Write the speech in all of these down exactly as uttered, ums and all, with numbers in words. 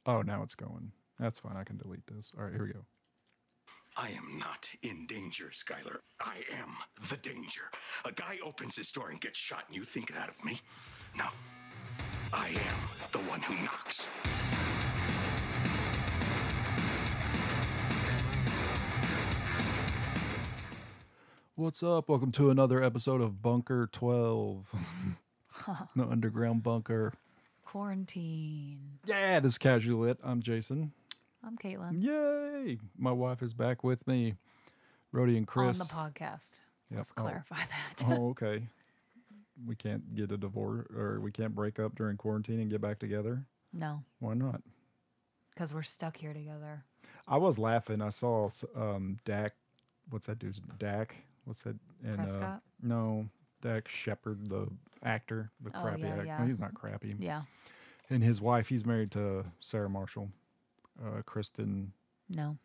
Oh, now it's going. That's fine. I can delete this. All right, here we go. I am not in danger, Skylar. I am the danger. A guy opens his door and gets shot, and you think that of me? No. I am the one who knocks. What's up? Welcome to another episode of Bunker twelve. The underground bunker. Quarantine. Yeah, this is Casually Lit. I'm Jason. I'm Caitlin. Yay! My wife is back with me. Rhodey and Chris. On the podcast. Yep. Let's Oh. clarify that. Oh, okay. We can't get a divorce, or we can't break up during quarantine and get back together? No, Why not? because we're stuck here together. I was laughing. I saw um, Dak. What's that dude's Dak? What's that? And, Prescott? Uh, no, Dak Shepard, the actor, the Oh, crappy yeah, actor. yeah. No, he's not crappy. Yeah. And his wife, he's married to Sarah Marshall. Uh, Kristen. No.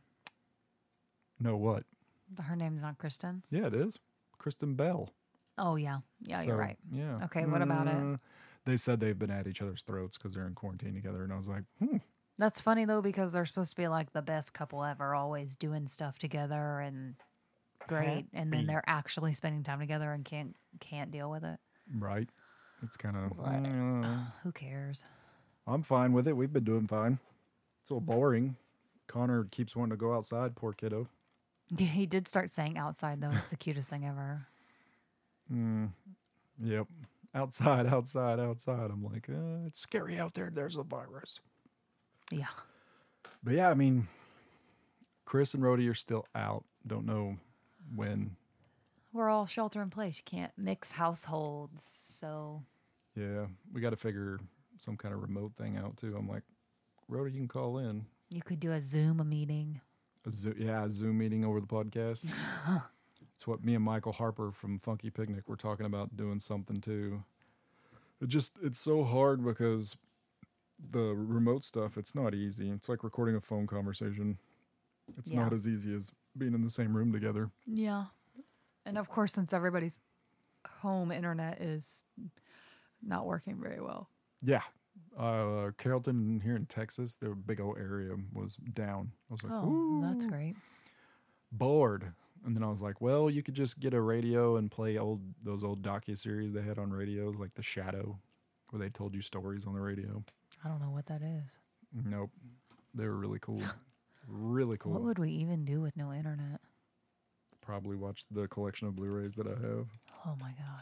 No, what? Her name's not Kristen. Yeah, it is. Kristen Bell. Oh, yeah. Yeah, So, you're right. Yeah. Okay, what about it? Uh, They said they've been at each other's throats because they're in quarantine together. And I was like, hmm. That's funny, though, because they're supposed to be like the best couple ever, always doing stuff together and great. And then Happy. they're actually spending time together and can't can't deal with it. Right. It's kind of, What? Who cares? I'm fine with it. We've been doing fine. It's a little boring. Connor keeps wanting to go outside, poor kiddo. He did start saying outside, though. It's the cutest thing ever. Mm, yep. Outside, outside, outside. I'm like, uh, it's scary out there. There's a virus. Yeah. But yeah, I mean, Chris and Rhodey are still out. Don't know when. We're all shelter in place. You can't mix households, so Yeah, we got to figure some kind of remote thing out too. I'm like, Rhodey, you can call in. you could do a Zoom meeting. A Zo- yeah, a Zoom meeting over the podcast. It's what me and Michael Harper from Funky Picnic were talking about doing something too. It just, it's so hard because the remote stuff, it's not easy. It's like recording a phone conversation. It's Yeah. not as easy as being in the same room together. Yeah. And of course, since everybody's home internet is not working very well. Yeah. Uh, Carrollton here in Texas, their big old area was down. I was like, Oh, ooh, that's great. bored. And then I was like, well, you could just get a radio and play old those old docuseries they had on radios, like The Shadow, where they told you stories on the radio. I don't know what that is. Nope. They were really cool. Really cool. What would we even do with no internet? Probably watch the collection of Blu-rays that I have. Oh my God.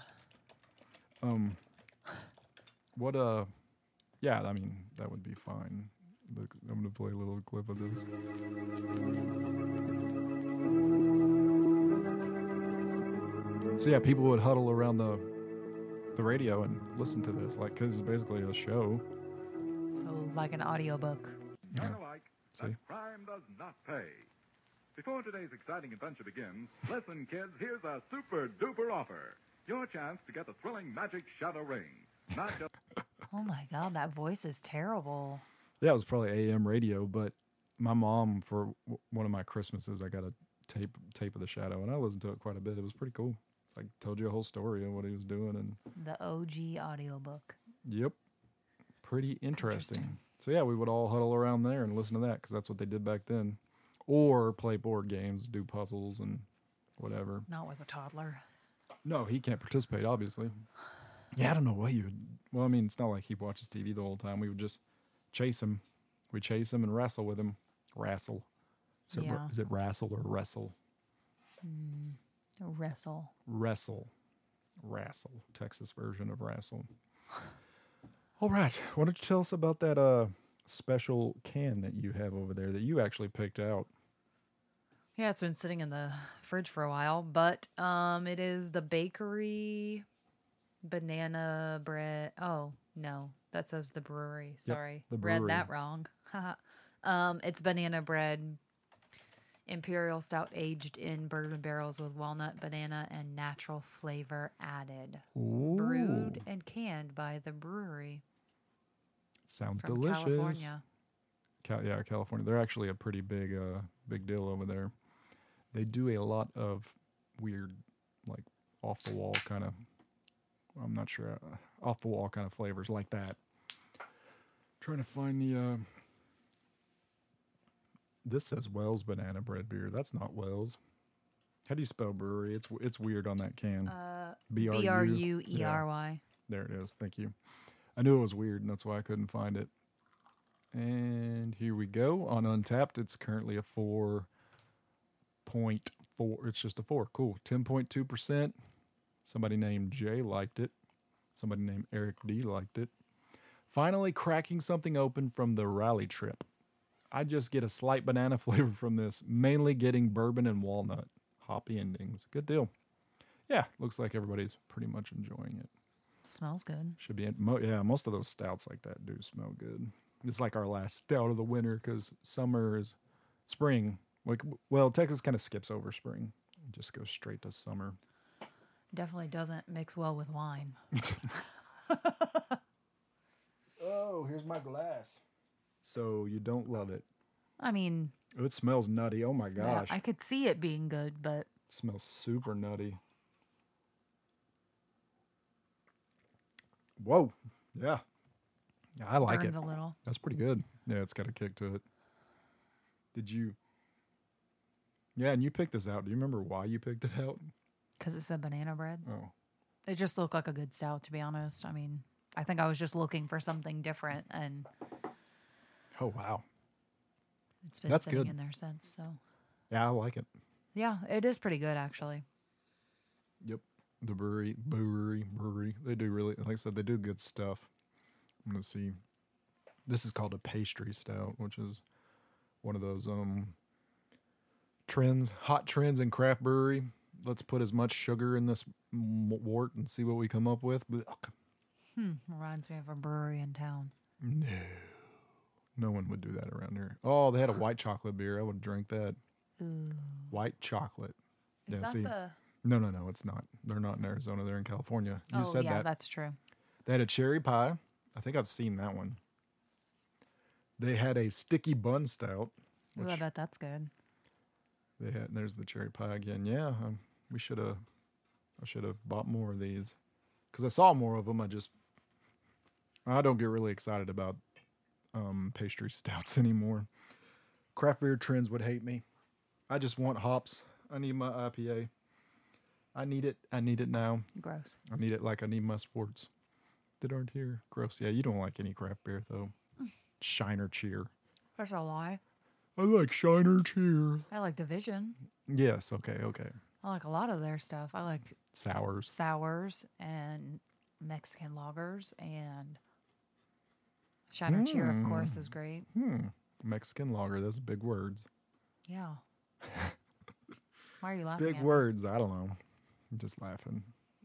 Um, what, uh, yeah, I mean, that would be fine. Look, I'm going to play a little clip of this. So yeah, people would huddle around the the radio and listen to this, like, because it's basically a show. So, like an audiobook. Yeah. Kind of like See? that crime does not pay. Before today's exciting adventure begins, listen, kids, here's a super duper offer. Your chance to get the thrilling Magic Shadow Ring. Not just Oh my God, that voice is terrible. Yeah, it was probably A M radio, but my mom, for w- one of my Christmases, I got a tape tape of The Shadow, and I listened to it quite a bit. It was pretty cool. It's like, told you a whole story of what he was doing, and The O G audiobook. yep, pretty interesting. Interesting. So yeah, we would all huddle around there and listen to that, because that's what they did back then. Or play board games, do puzzles, and whatever. Not with a toddler. No, he can't participate, obviously. Yeah, I don't know what you would. Well, I mean, it's not like he watches T V the whole time. We would just chase him. We chase him and wrestle with him. Wrestle. Is it, Yeah. is it wrestle or wrestle? Wrestle. Wrestle. Wrestle. Texas version of wrestle. All right. Why don't you tell us about that uh, special can that you have over there that you actually picked out? Yeah, it's been sitting in the fridge for a while, but um, it is the bakery banana bread. Oh, no, that says the brewery. Sorry, the read brewery. that wrong. um, it's banana bread, imperial stout aged in bourbon barrels with walnut, banana, and natural flavor added. Brewed and canned by the brewery Sounds from delicious. California. Cal- yeah, California. They're actually a pretty big, uh, big deal over there. They do a lot of weird, like off the wall kind of. I'm not sure, uh, off the wall kind of flavors like that. Trying to find the uh, This says Wells Banana Bread Beer. That's not Wells. How do you spell brewery? It's it's weird on that can. Uh, B B R U E R Y. There it is. Thank you. I knew it was weird, and that's why I couldn't find it. And here we go. On Untapped, it's currently a four point four. It's just a four. Cool. ten point two percent. Somebody named Jay liked it. Somebody named Eric D liked it. Finally cracking something open from the rally trip. I just get a slight banana flavor from this, mainly getting bourbon and walnut. Hoppy endings. Good deal. Yeah, looks like everybody's pretty much enjoying it. Smells good. Should be, mo- yeah, most of those stouts like that do smell good. It's like our last stout of the winter because summer is spring. Like, well, Texas kind of skips over spring. It just goes straight to summer. Definitely doesn't mix well with wine. Oh, here's my glass. So you don't love it. I mean, Oh, it smells nutty. Oh my yeah, gosh. I could see it being good, but It smells super nutty. Whoa. Yeah. Yeah, I like burns it. a little. That's pretty good. Yeah, it's got a kick to it. Did you? Yeah, and you picked this out. Do you remember why you picked it out? Because it said banana bread. Oh. It just looked like a good stout, to be honest. I mean, I think I was just looking for something different, and Oh, wow. it's been That's sitting good. in there since. So, Yeah, I like it. yeah, it is pretty good, actually. Yep. The brewery, brewery, brewery. They do really, like I said, they do good stuff. I'm going to see. This is called a pastry stout, which is one of those um trends, hot trends in craft brewery. Let's put as much sugar in this m- wort and see what we come up with. Blech. Hmm, reminds me of a brewery in town. No. No one would do that around here. Oh, they had a white chocolate beer. I would drink that. Ooh. White chocolate. Is Yeah, that see. the... No, no, no, it's not. They're not in Arizona. They're in California. You oh, said yeah, that. that's true. They had a cherry pie. I think I've seen that one. They had a sticky bun stout. Ooh, I Which bet that's good. they had. There's the cherry pie again. Yeah, um, we should have. I should have bought more of these because I saw more of them. I just I don't get really excited about um, pastry stouts anymore. Craft beer trends would hate me. I just want hops. I need my I P A. I need it. I need it now. Gross. I need it like I need my sports that aren't here. Gross. Yeah, you don't like any craft beer though. Shiner Cheer. That's a lie. I like Shiner Cheer. I like Division. Yes. Okay. Okay. I like a lot of their stuff. I like Sours. sours and Mexican lagers, and Shiner Cheer, of course, is great. Hmm. Mexican lager. That's big words. Yeah. Why are you laughing? Big at me? words. I don't know. I'm just laughing.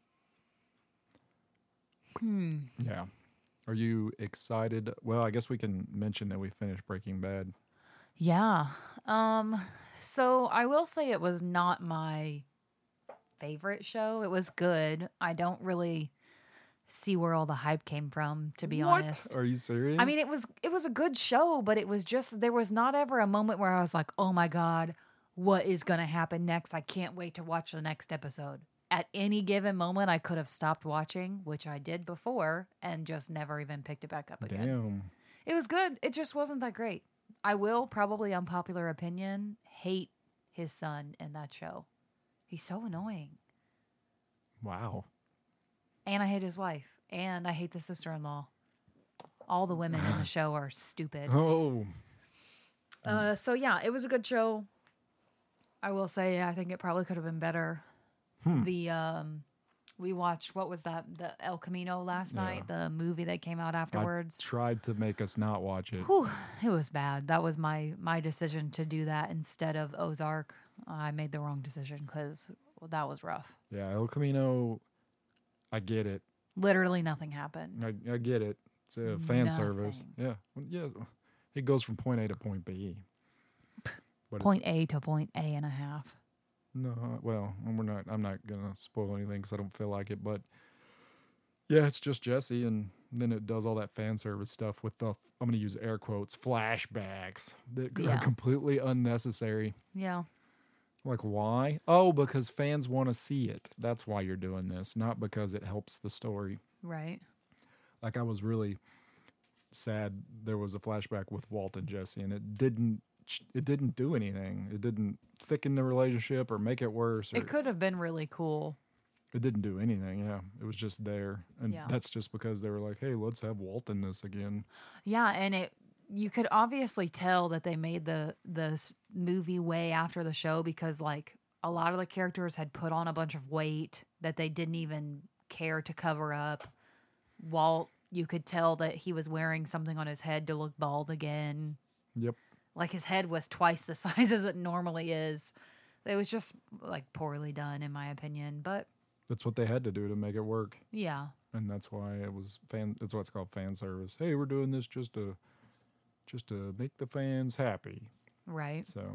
Hmm. Yeah. Are you excited? Well, I guess we can mention that we finished Breaking Bad. Yeah. Um. So I will say it was not my favorite show. It was good. I don't really see where all the hype came from, to be what? honest. Are you serious? I mean, it was it was a good show, but it was just there was not ever a moment where I was like, "Oh my god, what is going to happen next? I can't wait to watch the next episode." At any given moment, I could have stopped watching, which I did before, and just never even picked it back up again. Damn. It was good. It just wasn't that great. I will, probably unpopular opinion, hate his son in that show. He's so annoying. Wow. And I hate his wife. And I hate the sister-in-law. All the women in the show are stupid. Oh. Uh, so, yeah, it was a good show. I will say I think it probably could have been better. Hmm. The um, we watched, what was that? The El Camino last Yeah. night, the movie that came out afterwards. I tried to make us not watch it. Whew, it was bad. That was my my decision to do that instead of Ozark. I made the wrong decision because well, that was rough. Yeah, El Camino, I get it. Literally nothing happened. I, I get it. It's a fan service. Yeah. Well, yeah. It goes from point A to point B. But Point A to point A and a half. No, well, we're not. I'm not gonna spoil anything because I don't feel like it. But yeah, it's just Jesse, and then it does all that fan service stuff with the. I'm gonna use air quotes flashbacks that Yeah. are completely unnecessary. Yeah. Like why? Oh, because fans want to see it. That's why you're doing this, not because it helps the story. Right. Like I was really sad there was a flashback with Walt and Jesse, and it didn't ch- it didn't do anything. It didn't thicken the relationship or make it worse. Or It could have been really cool. It didn't do anything. Yeah, it was just there, and Yeah. that's just because they were like, "Hey, let's have Walt in this again." Yeah, and it you could obviously tell that they made the the s- movie way after the show because like a lot of the characters had put on a bunch of weight that they didn't even care to cover up. Walt, you could tell that he was wearing something on his head to look bald again. Yep. Like his head was twice the size as it normally is. It was just like poorly done in my opinion, but That's what they had to do to make it work, yeah. and that's why it was fan. That's why it's called fan service. Hey, we're doing this just to, just to make the fans happy. Right. So,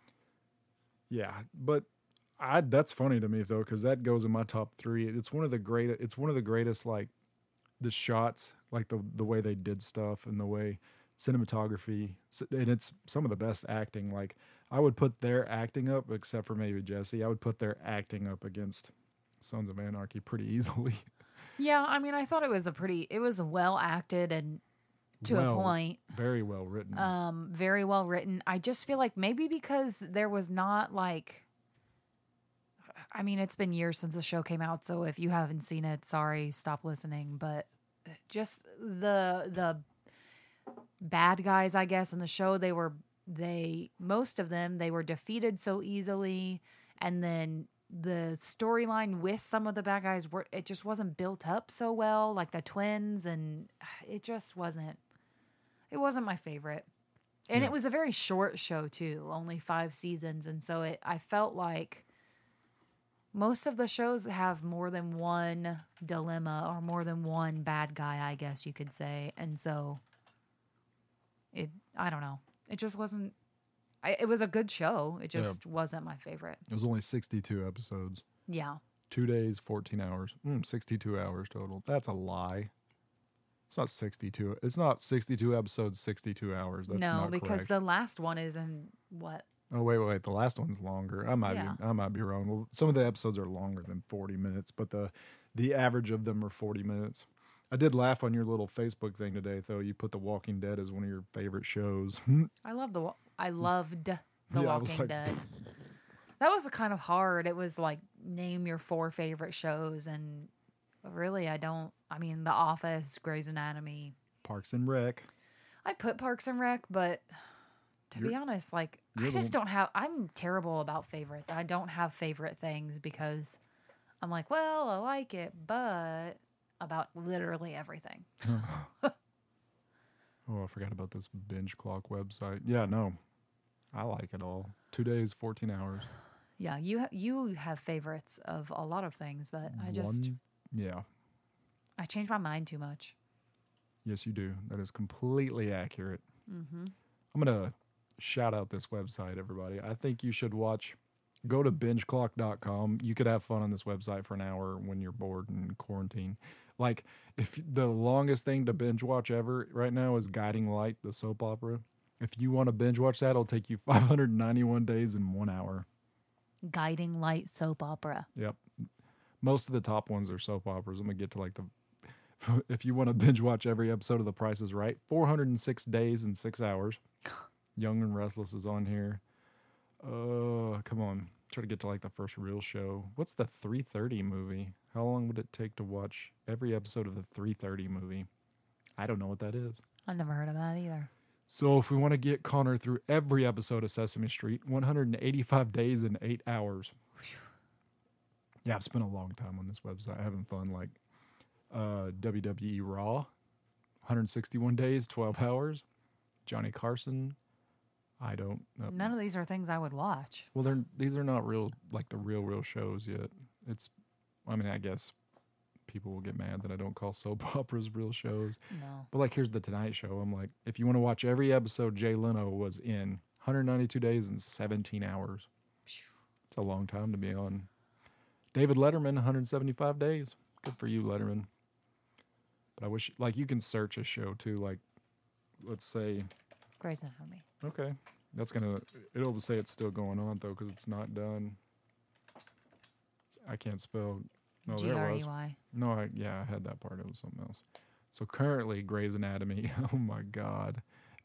yeah, but I that's funny to me though because that goes in my top three. It's one of the great. It's one of the greatest like the shots, like the the way they did stuff and the way cinematography, s- and it's some of the best acting. Like I would put their acting up, except for maybe Jesse. I would put their acting up against Sons of Anarchy pretty easily. Yeah, I mean I thought it was a pretty it was well acted and to Well, a point. very well written. Um, very well written. I just feel like maybe because there was not like, I mean, it's been years since the show came out, so if you haven't seen it, sorry, stop listening. But just the the bad guys, I guess, in the show, they were they most of them they were defeated so easily, and then the storyline with some of the bad guys were it just wasn't built up so well, like the twins, and it just wasn't. It wasn't my favorite. And Yeah. it was a very short show too, only five seasons. And so it I felt like most of the shows have more than one dilemma or more than one bad guy, I guess you could say. And so it I don't know. It just wasn't I, it was a good show. It Yeah. just wasn't my favorite. it was only sixty-two episodes. Yeah. Two days, fourteen hours. Mm, sixty-two hours total. That's a lie. It's not sixty-two. It's not sixty-two episodes, sixty-two hours. That's no, not because correct. the last one is in what? Oh wait, wait, wait. The last one's longer. I might Yeah. be I might be wrong. Well, some of the episodes are longer than forty minutes, but the the average of them are forty minutes. I did laugh on your little Facebook thing today, though. You put The Walking Dead as one of your favorite shows. I love the wa- I loved The Yeah, I was Walking like- Dead. That was kind of hard. It was like name your four favorite shows, and really, I don't. I mean, The Office, Grey's Anatomy. Parks and Rec. I put Parks and Rec, but to be You're- honest, like I you're the just one- don't have. I'm terrible about favorites. I don't have favorite things because I'm like, well, I like it, but about literally everything. Oh, I forgot about this binge clock website. Yeah, no, I like it all. Two days, fourteen hours. Yeah, you ha- you have favorites of a lot of things, but I just One, yeah, I change my mind too much. yes, you do. That is completely accurate. Mm-hmm. I'm gonna shout out this website, everybody. I think you should watch. Go to binge clock dot com. You could have fun on this website for an hour when you're bored and quarantine. Like, if the longest thing to binge watch ever right now is Guiding Light, the soap opera. If you want to binge watch that, it'll take you five hundred ninety-one days in one hour. Guiding Light soap opera. Yep. Most of the top ones are soap operas. I'm gonna get to like the. If you want to binge watch every episode of The Price is Right, four hundred six days and six hours. Young and Restless is on here. Uh, come on. Try to get to like the first real show. What's the three thirty movie? How long would it take to watch every episode of the three thirty movie? I don't know what that is. I never heard of that either. So if we want to get Connor through every episode of Sesame Street, one hundred eighty-five days and eight hours. Yeah, I've spent a long time on this website having fun. Like uh, W W E Raw, one hundred sixty-one days, twelve hours. Johnny Carson. I don't know. None of these are things I would watch. Well, they're these are not real, like the real, real shows yet. It's, I mean, I guess people will get mad that I don't call soap operas real shows. No. But like, here's the Tonight Show. I'm like, if you want to watch every episode Jay Leno was in, one hundred ninety-two days and seventeen hours. It's a long time to be on. David Letterman, one hundred seventy-five days. Good for you, Letterman. But I wish, like, you can search a show too. Like, let's say, Grey's Anatomy. okay, that's gonna. It'll say it's still going on though because it's not done. I can't spell. No, G there R it E was. Y. No, I, yeah, I had that part. It was something else. So currently, Grey's Anatomy. Oh my God!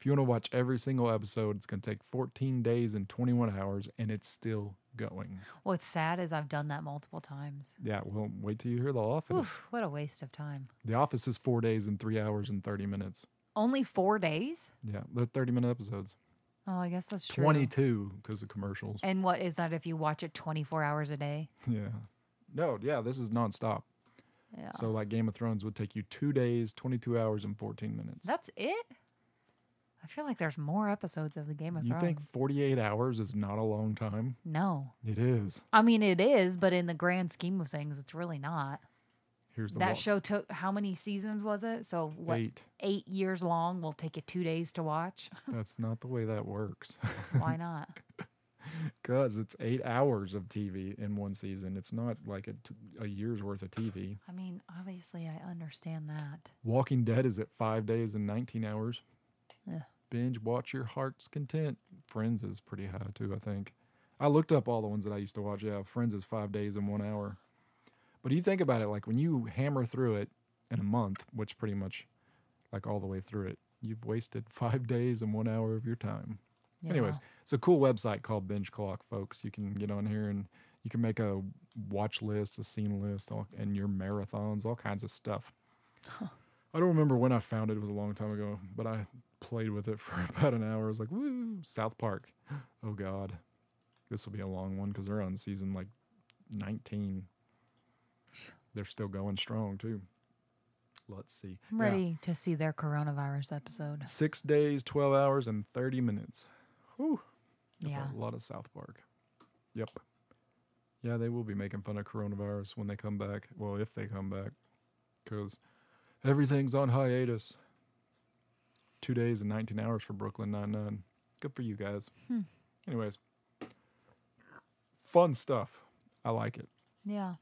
If you want to watch every single episode, it's going to take fourteen days and twenty-one hours, and it's still going. What's sad is I've done that multiple times. Yeah, well, wait till you hear The Office. Oof, what a waste of time. The Office is four days and three hours and thirty minutes. Only four days? Yeah, they're thirty-minute episodes. Oh, I guess that's true. twenty-two because of commercials. And what is that if you watch it twenty-four hours a day? Yeah. No, yeah, this is nonstop. Yeah. So, like, Game of Thrones would take you two days, twenty-two hours, and fourteen minutes. That's it? I feel like there's more episodes of the Game of You Thrones. think forty-eight hours is not a long time? No. It is. I mean, it is, but in the grand scheme of things, it's really not. Here's the That wa- show took, how many seasons was it? So, what, Eight. eight years long will take you two days to watch? That's not the way that works. Why not? Because it's eight hours of T V in one season. It's not like a, t- a year's worth of T V. I mean, obviously, I understand that. Walking Dead is at five days and nineteen hours. Ugh. Binge watch your heart's content. Friends is pretty high too, I think. I looked up all the ones that I used to watch. Yeah, Friends is five days and one hour. But you think about it, like when you hammer through it in a month, which pretty much like all the way through it, you've wasted five days and one hour of your time. Yeah. Anyways, it's a cool website called Binge Clock, folks. You can get on here and you can make a watch list, a scene list, all, and your marathons, all kinds of stuff. Huh. I don't remember when I found it. It was a long time ago, but I played with it for about an hour. I was like, woo, South Park. Oh, God. This will be a long one because they're on season like nineteen. They're still going strong, too. Let's see. I'm Yeah. ready to see their coronavirus episode. Six days, twelve hours, and thirty minutes. Whew. That's Yeah. a lot of South Park. Yep. Yeah, they will be making fun of coronavirus when they come back. Well, if they come back. Because everything's on hiatus. Two days and nineteen hours for Brooklyn Nine-Nine. Good for you guys. Hmm. Anyways. Fun stuff. I like it. Yeah.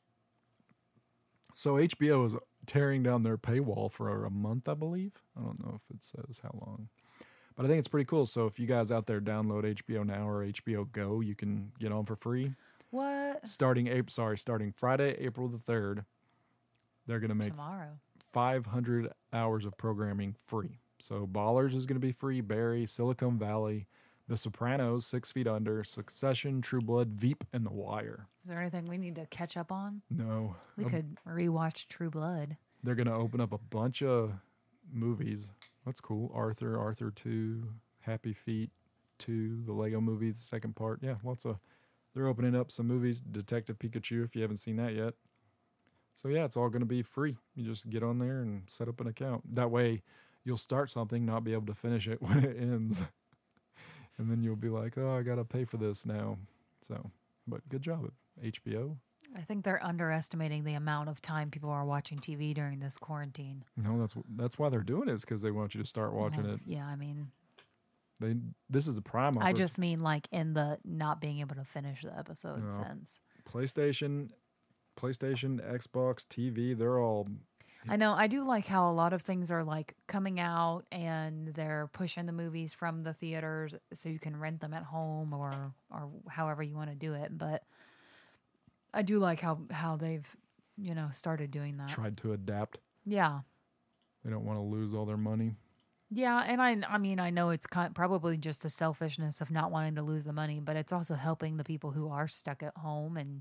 So H B O is tearing down their paywall for a month, I believe. I don't know if it says how long. But I think it's pretty cool. So if you guys out there download H B O Now or H B O Go, you can get on for free. What? Starting April, sorry, starting Friday, April the third, they're going to make Tomorrow. five hundred hours of programming free. So Ballers is going to be free, Barry, Silicon Valley, The Sopranos, Six Feet Under, Succession, True Blood, Veep, and The Wire. Is there anything we need to catch up on? No. We Um, could rewatch True Blood. They're going to open up a bunch of movies. That's cool. Arthur, Arthur two, Happy Feet two, the Lego movie, the second part. Yeah, lots of... They're opening up some movies. Detective Pikachu, if you haven't seen that yet. So yeah, it's all going to be free. You just get on there and set up an account. That way, you'll start something, not be able to finish it when it ends. And then you'll be like, oh, I got to pay for this now. So, but good job at H B O. I think they're underestimating the amount of time people are watching T V during this quarantine. No, that's that's why they're doing it, is because they want you to start watching Yeah, it. Yeah, I mean, They This is a prime I oppor- just mean like in the not being able to finish the episode No. sense. PlayStation, PlayStation, Xbox, T V, they're all... I know. I do like how a lot of things are like coming out and they're pushing the movies from the theaters so you can rent them at home or or however you want to do it. But I do like how how they've, you know, started doing that. tried to adapt. Yeah. They don't want to lose all their money. Yeah, and I I mean, I know it's kind probably just a selfishness of not wanting to lose the money, but it's also helping the people who are stuck at home and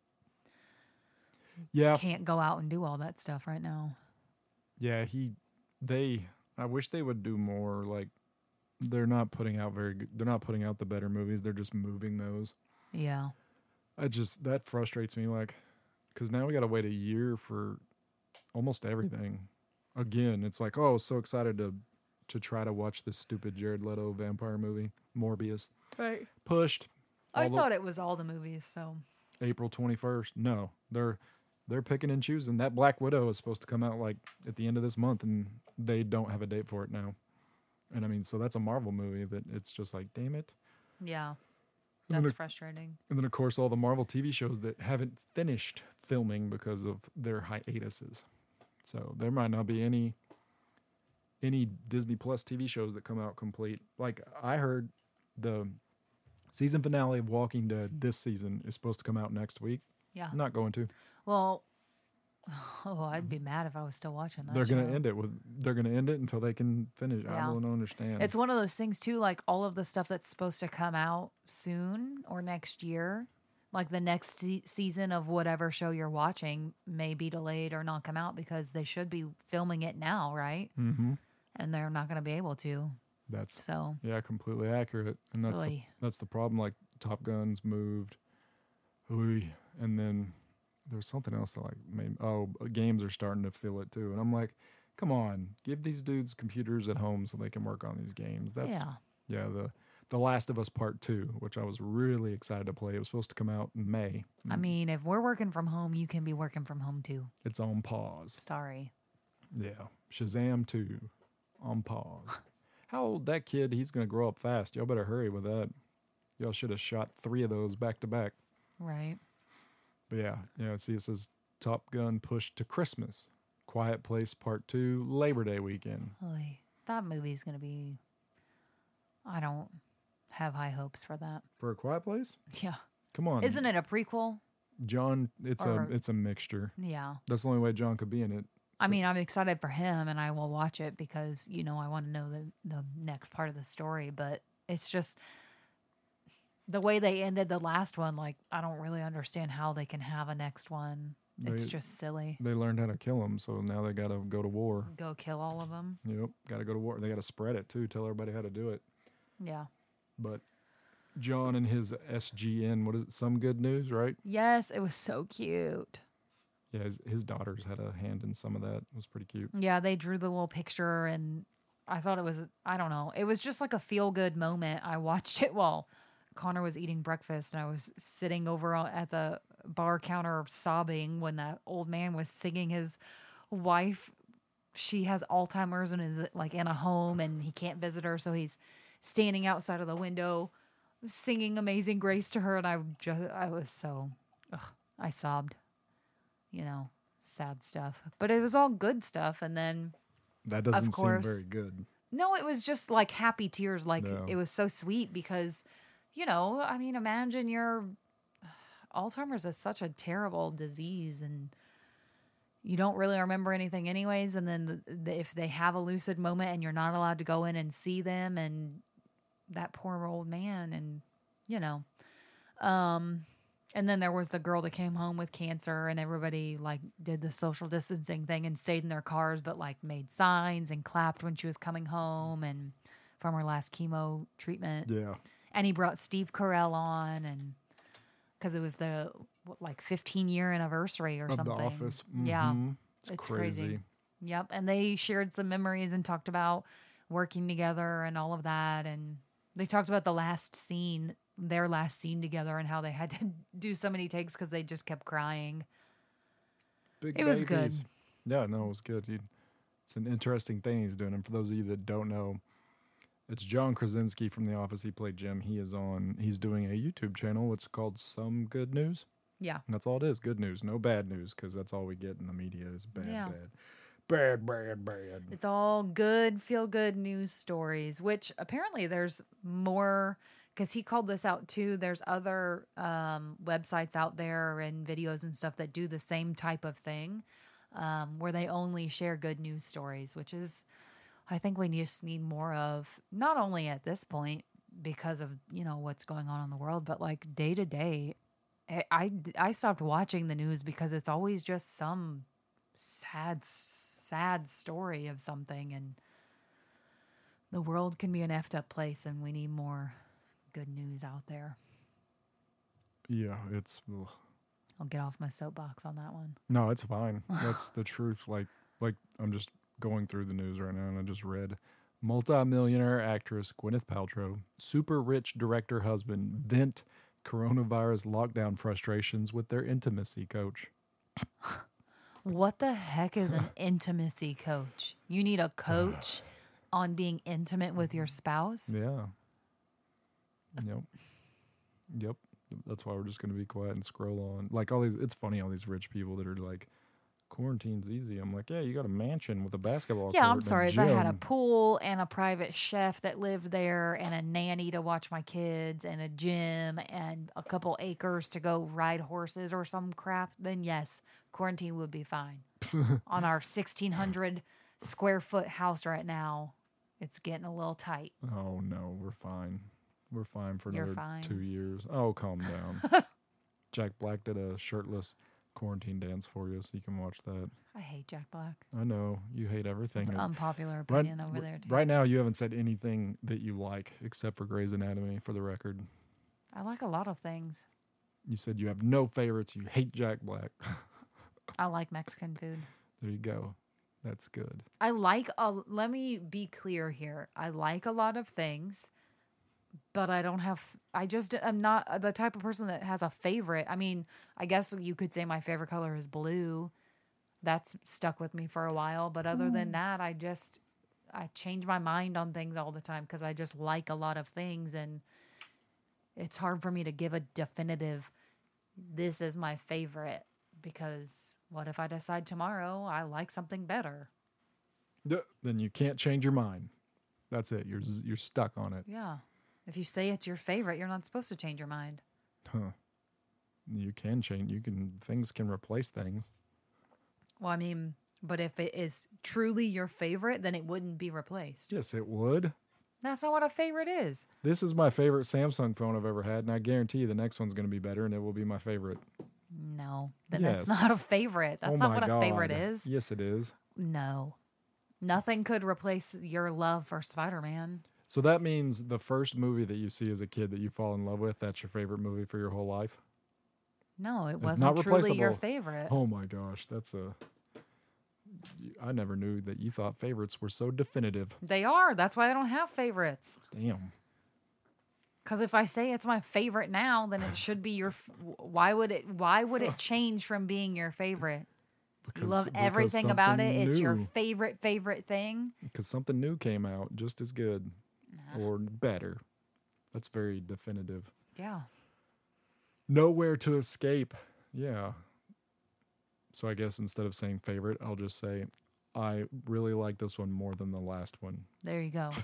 Yeah, can't go out and do all that stuff right now. yeah. He, they. I wish they would do more. Like, they're not putting out very good. They're not putting out the better movies. They're just moving those. Yeah. I just that frustrates me. Like, because now we got to wait a year for almost everything. Again, it's like, oh, so excited to to try to watch this stupid Jared Leto vampire movie, Morbius. Right. Pushed. I all the- thought it was all the movies, so April twenty-first. No, they're they're picking and choosing. That Black Widow is supposed to come out like at the end of this month, and they don't have a date for it now. And I mean, so that's a Marvel movie that it's just like, damn it. yeah. And then That's of- frustrating. And then, of course, all the Marvel T V shows that haven't finished filming because of their hiatuses. So there might not be any any Disney Plus T V shows that come out complete. Like, I heard the season finale of Walking Dead this season is supposed to come out next week. Yeah. Not going to. Well, Oh, I'd be mad if I was still watching that. They're gonna show. end it with. They're gonna end it until they can finish. I Yeah. don't understand. It's one of those things too, like all of the stuff that's supposed to come out soon or next year, like the next se- season of whatever show you're watching may be delayed or not come out because they should be filming it now, right? mm-hmm. And they're not going to be able to. That's So, yeah, completely accurate. And that's the, Oy. that's the problem. Like Top Gun's moved, Oy. And then there's something else that like made oh games are starting to feel it too. And I'm like, come on, give these dudes computers at home so they can work on these games. That's yeah. yeah the the Last of Us Part Two, which I was really excited to play. It was supposed to come out in May. I mean, if we're working from home, you can be working from home too. It's on pause. Sorry. Yeah, Shazam two on pause. How old that kid? He's gonna grow up fast. Y'all better hurry with that. Y'all should have shot three of those back to back. Right. But yeah, yeah. See, it says Top Gun pushed to Christmas. Quiet Place Part Two, Labor Day weekend. Oy. That movie's going to be. I don't have high hopes for that. For a Quiet Place? Yeah. Come on, Isn't it a prequel? John? It's Or- a it's a mixture. Yeah. That's the only way John could be in it. I mean, I'm excited for him and I will watch it because, you know, I want to know the, the next part of the story. But it's just the way they ended the last one. Like, I don't really understand how they can have a next one. It's They- just silly. They learned how to kill him, so now they got to go to war. Go kill all of them. Yep, got to go to war. They got to spread it too. Tell everybody how to do it. Yeah. But John and his S G N, what is it? Some Good News, right? Yes, it was so cute. Yeah, his, his daughters had a hand in some of that. It was pretty cute. Yeah, they drew the little picture and I thought it was, I don't know, it was just like a feel good moment. I watched it while Connor was eating breakfast and I was sitting over on- at the bar counter sobbing when that old man was singing his wife. She has Alzheimer's and is like in a home and he can't visit her. So he's standing outside of the window singing Amazing Grace to her. And I just, I was so, ugh, I sobbed, you know, sad stuff, but it was all good stuff. And then, That doesn't seem course. very good. no, it was just like happy tears. Like No. it was so sweet because, you know, I mean, imagine your Alzheimer's is such a terrible disease and you don't really remember anything anyways. And then the, the, if they have a lucid moment and you're not allowed to go in and see them and that poor old man and, you know, um, and then there was the girl that came home with cancer and everybody like did the social distancing thing and stayed in their cars, but like made signs and clapped when she was coming home and from her last chemo treatment. Yeah. And he brought Steve Carell on and because it was the what, like fifteen year anniversary or Of something. The Office. Yeah. Mhm. It's, It's crazy. crazy. Yep. And they shared some memories and talked about working together and all of that. And they talked about the last scene, their last scene together and how they had to do so many takes because they just kept crying. Big It was good. babies. Yeah, no, it was good. He, it's an interesting thing he's doing. And for those of you that don't know, it's John Krasinski from The Office. He played Jim. He is on, he's doing a YouTube channel. It's called Some Good News. Yeah. And that's all it is. Good news. No bad news because that's all we get in the media is bad, Yeah. bad. Bad, bad, bad. It's all good, feel good news stories, which apparently there's more because he called this out too. There's other um, websites out there and videos and stuff that do the same type of thing um, where they only share good news stories, which is, I think we just need more of, not only at this point because of, you know, what's going on in the world, but like day to day. I, I, I stopped watching the news because it's always just some sad, sad story of something, and the world can be an effed up place, and we need more good news out there. Yeah, it's ugh. I'll get off my soapbox on that one. no, it's fine. That's the truth. Like, like I'm just going through the news right now, and I just read multi-millionaire actress Gwyneth Paltrow, super rich director husband vent coronavirus lockdown frustrations with their intimacy coach. What the heck is an intimacy coach? You need a coach on being intimate with your spouse? Yeah. Yep. Yep. That's why we're just going to be quiet and scroll on. Like all these, it's funny, all these rich people that are like quarantine's easy. I'm like, yeah, you got a mansion with a basketball Yeah, court I'm and a sorry. If I had a gym. pool and a private chef that lived there and a nanny to watch my kids and a gym and a couple acres to go ride horses or some crap, then yes, quarantine would be fine. On our sixteen hundred square foot house right now, it's getting a little tight. Oh, no, we're fine. We're fine for You're another fine. two years. Oh, calm down. Jack Black did a shirtless quarantine dance for you, so you can watch that. I hate Jack Black. I know you hate everything. It's an And unpopular right, opinion over there, too. right now, you haven't said anything that you like except for Grey's Anatomy, for the record. I like a lot of things. You said you have no favorites. You hate Jack Black. I like Mexican food. There you go. That's good. I like, a, let me be clear here. I like a lot of things, but I don't have, I just am not the type of person that has a favorite. I mean, I guess you could say my favorite color is blue. That's stuck with me for a while. But other than that, I just, I change my mind on things all the time because I just like a lot of things. And it's hard for me to give a definitive, this is my favorite, because what if I decide tomorrow I like something better? Yeah, then you can't change your mind. That's it. You're z- you're stuck on it. Yeah. If you say it's your favorite, you're not supposed to change your mind. Huh. You can change. You can. Things can replace things. Well, I mean, but if it is truly your favorite, then it wouldn't be replaced. Yes, it would. That's not what a favorite is. This is my favorite Samsung phone I've ever had, and I guarantee you the next one's going to be better, and it will be my favorite. No, then Yes. that's not a favorite. That's oh not my what God. a favorite is. Yes, it is. No. Nothing could replace your love for Spider-Man. So that means the first movie that you see as a kid that you fall in love with, that's your favorite movie for your whole life? No, it It's wasn't not truly your replaceable. favorite. Oh my gosh, that's a... I never knew that you thought favorites were so definitive. They are. That's why I don't have favorites. Damn. Because if I say it's my favorite now, then it should be your. F- why would it? Why would it change from being your favorite? You love because everything about it. something It's your new- favorite favorite thing. Because something new came out just as good or better. That's very definitive. Yeah. Nowhere to escape. Yeah. So I guess instead of saying favorite, I'll just say I really like this one more than the last one. There you go.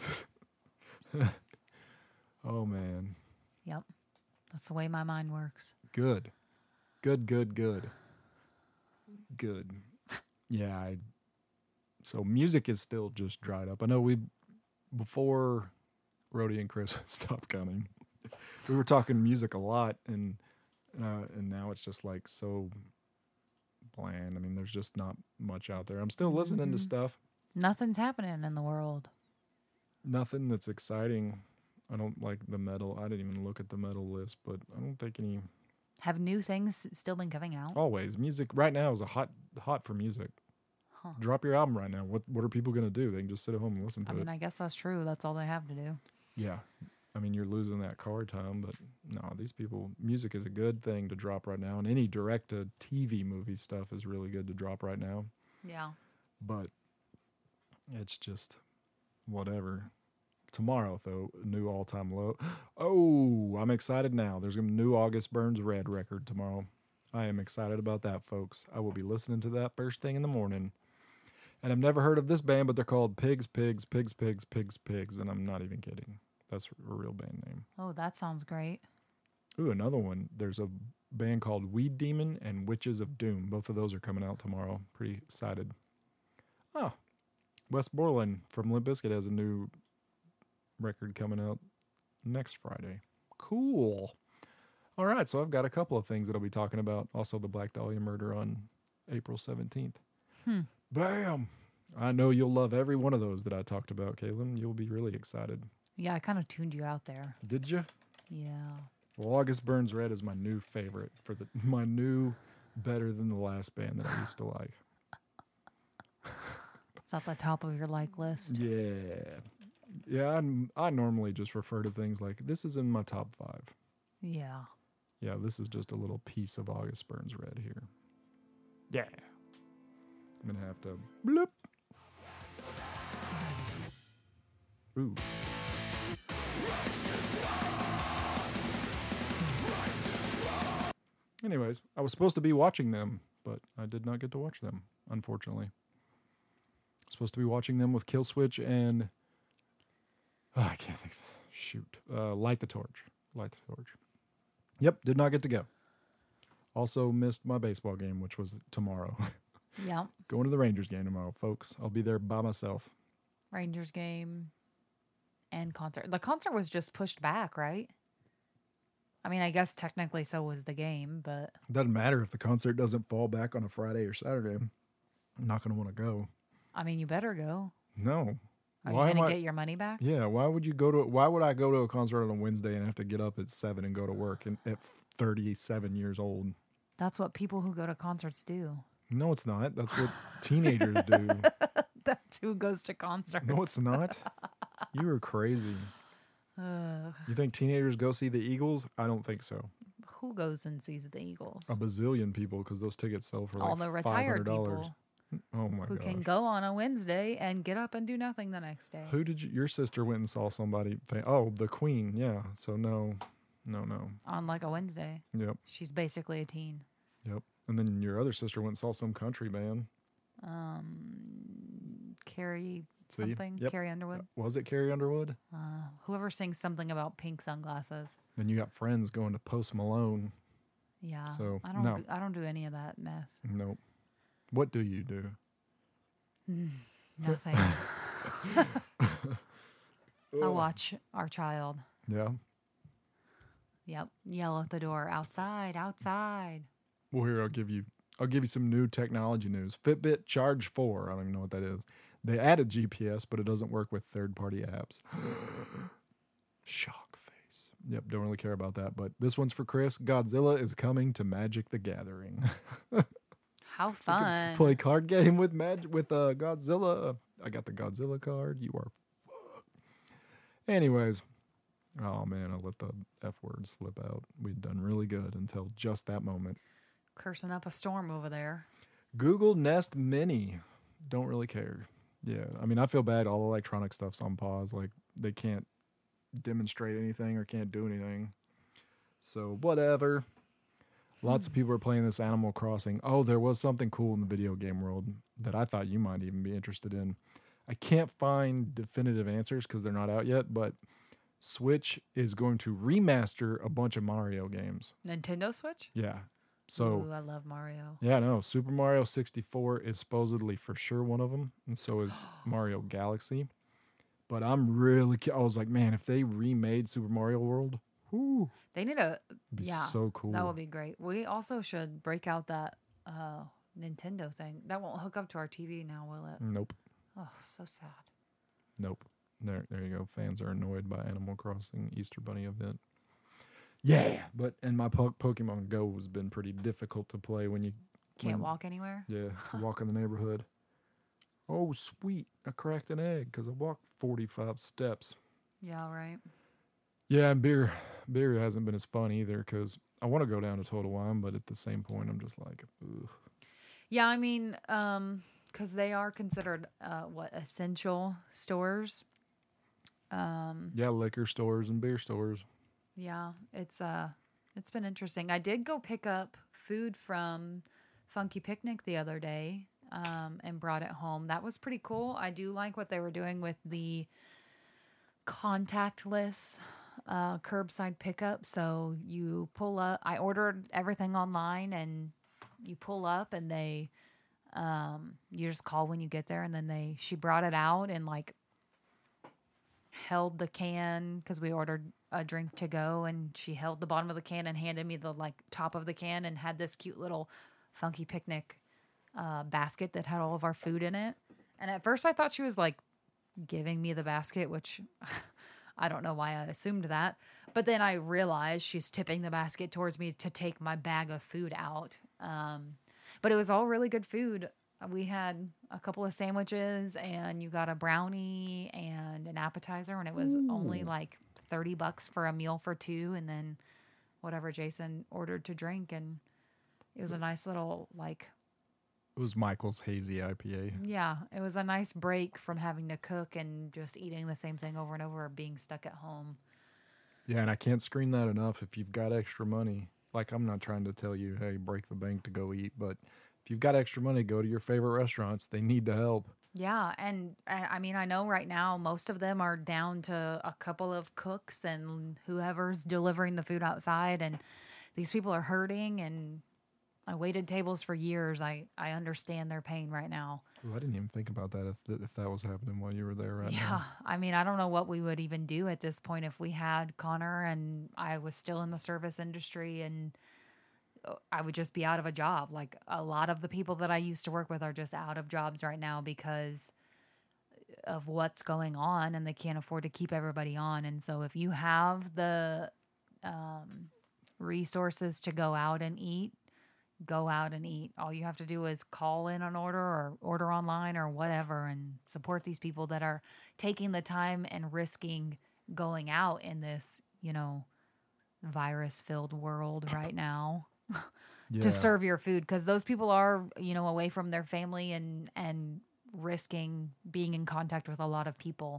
Oh, man. Yep. That's the way my mind works. Good. Good, good, good. Good. Yeah. I, so music is still just dried up. I know we, before Rhodey and Chris stopped coming, we were talking music a lot, and uh, and now it's just like so bland. I mean, there's just not much out there. I'm still listening to stuff. Nothing's happening in the world. Nothing that's exciting. I don't like the metal. I didn't even look at the metal list, but I don't think any. Have new things still been coming out? Always music right now is a hot hot for music. Huh. Drop your album right now. What what are people gonna do? They can just sit at home and listen to I it. mean, I guess that's true. That's all they have to do. Yeah. I mean, you're losing that car time, but no, these people, music is a good thing to drop right now. And any direct to T V movie stuff is really good to drop right now. Yeah. But it's just whatever. Tomorrow, though, new all time low. Oh, I'm excited now. There's a new August Burns Red record tomorrow. I am excited about that, folks. I will be listening to that first thing in the morning. And I've never heard of this band, but they're called Pigs, Pigs, Pigs, Pigs, Pigs, Pigs. And I'm not even kidding. That's a real band name. Oh, that sounds great. Ooh, another one. There's a band called Weed Demon and Witches of Doom. Both of those are coming out tomorrow. Pretty excited. Oh, Wes Borland from Limp Bizkit has a new record coming out next Friday. Cool. All right, so I've got a couple of things that I'll be talking about. Also, the Black Dahlia murder on April seventeenth. Hmm. Bam! I know you'll love every one of those that I talked about, Caitlin. You'll be really excited. Yeah, I kind of tuned you out there. Did you? Yeah. Well, August Burns Red is my new favorite for the my new better than the last band that I used to like. It's at the top of your like list. Yeah, yeah. I'm, I normally just refer to things like this is in my top five. Yeah. Yeah, this is just a little piece of August Burns Red here. Yeah, I'm gonna have to bloop. Ooh. Anyways, I was supposed to be watching them, but I did not get to watch them, unfortunately. Supposed to be watching them with Killswitch and oh, I can't think. Shoot, uh, Light the Torch. Light the Torch. Yep, did not get to go. Also missed my baseball game, which was tomorrow. Yeah. Going to the Rangers game tomorrow, folks. I'll be there by myself. Rangers game and concert. The concert was just pushed back, right? I mean, I guess technically so was the game, but Doesn't matter if the concert doesn't fall back on a Friday or Saturday. I'm not going to want to go. I mean, you better go. No. Are Why you am going I- to get your money back? Yeah, why would you go to? Why would I go to a concert on a Wednesday and have to get up at seven and go to work and at thirty-seven years old? That's what people who go to concerts do. No, it's not. That's what teenagers do. That's who goes to concerts. No, it's not. You are crazy. Ugh. You think teenagers go see the Eagles? I don't think so. Who goes and sees the Eagles? A bazillion people because those tickets sell for like All the five retired hundred dollars. people Oh my who gosh. can go on a Wednesday and get up and do nothing the next day. Who did you? Your sister went and saw somebody. Fa- oh, the Queen. Yeah. So no, no, no. On like a Wednesday. Yep, She's basically a teen. yep. And then your other sister went and saw some country band. Um, Carrie See? something. Yep. Carrie Underwood. Was it Carrie Underwood? Uh, whoever sings something about pink sunglasses. Then you got friends going to Post Malone. Yeah. So, I don't. no. do- I don't do any of that mess. Nope. What do you do? Nothing. I watch our child. Yeah. Yep. Yell at the door. Outside. Outside. Well, here I'll give you. I'll give you some new technology news. Fitbit Charge four. I don't even know what that is. They added G P S, but it doesn't work with third-party apps. Shock face. Yep, don't really care about that. But this one's for Chris. Godzilla is coming to Magic the Gathering. How fun. Play card game with Mag- with uh, Godzilla. I got the Godzilla card. You are fucked. Anyways. Oh, man, I let the F word slip out. We'd done really good until just that moment. Cursing up a storm over there. Google Nest Mini. Don't really care. Yeah, I mean, I feel bad. All electronic stuff's on pause. Like, they can't demonstrate anything or can't do anything. So, whatever. Lots of people are playing this Animal Crossing. Oh, there was something cool in the video game world that I thought you might even be interested in. I can't find definitive answers because they're not out yet, but Switch is going to remaster a bunch of Mario games. Nintendo Switch? Yeah. So, Ooh, I love Mario. yeah, no, Super Mario sixty-four is supposedly for sure one of them, and so is Mario Galaxy. But I'm really, cu- I was like, man, if they remade Super Mario World, whoo, They need a it'd be yeah. so cool. That would be great. We also should break out that uh, Nintendo thing. That won't hook up to our T V now, will it? Nope, Oh, so sad. nope. There, there you go. Fans are annoyed by Animal Crossing Easter Bunny event. Yeah, but and my po- Pokemon Go has been pretty difficult to play when you Can't when- walk anywhere. Yeah, to walk in the neighborhood. Oh, sweet! I cracked an egg because I walked forty-five steps. Yeah, right. Yeah, and beer, beer hasn't been as fun either because I want to go down to Total Wine, but at the same point, I'm just like, ugh. Yeah, I mean, um, because they are considered uh, what essential stores. Um, Yeah, liquor stores and beer stores. yeah, it's uh, it's been interesting. I did go pick up food from Funky Picnic the other day, um, and brought it home. That was pretty cool. I do like what they were doing with the contactless uh, curbside pickup. So you pull up. I ordered everything online, and you pull up, and they, um, you just call when you get there, and then they. She brought it out and like held the can because we ordered a drink to go, and she held the bottom of the can and handed me the like top of the can and had this cute little Funky Picnic uh, basket that had all of our food in it. And at first I thought she was like giving me the basket, which I don't know why I assumed that. But then I realized she's tipping the basket towards me to take my bag of food out. Um, but it was all really good food. We had a couple of sandwiches, and you got a brownie and an appetizer, and it was only like thirty bucks for a meal for two, and then whatever Jason ordered to drink. And it was a nice little, like, It was Michael's Hazy I P A. yeah, it was a nice break from having to cook and just eating the same thing over and over or being stuck at home. Yeah, and I can't scream that enough. If you've got extra money, like I'm not trying to tell you, hey, break the bank to go eat, but If you've got extra money, go to your favorite restaurants. They need the help. Yeah, and uh, I mean, I know right now most of them are down to a couple of cooks and whoever's delivering the food outside, and these people are hurting. And I waited tables for years. I, I understand their pain right now. Ooh, I didn't even think about that if th- if that was happening while you were there right Yeah, now. I mean, I don't know what we would even do at this point if we had Connor and I was still in the service industry, and I would just be out of a job. Like a lot of the people that I used to work with are just out of jobs right now because of what's going on, and they can't afford to keep everybody on. And so if you have the um, resources to go out and eat, go out and eat. All you have to do is call in an order or order online or whatever and support these people that are taking the time and risking going out in this, you know, virus-filled world right now. Yeah. To serve your food, because those people are, you know, away from their family and and risking being in contact with a lot of people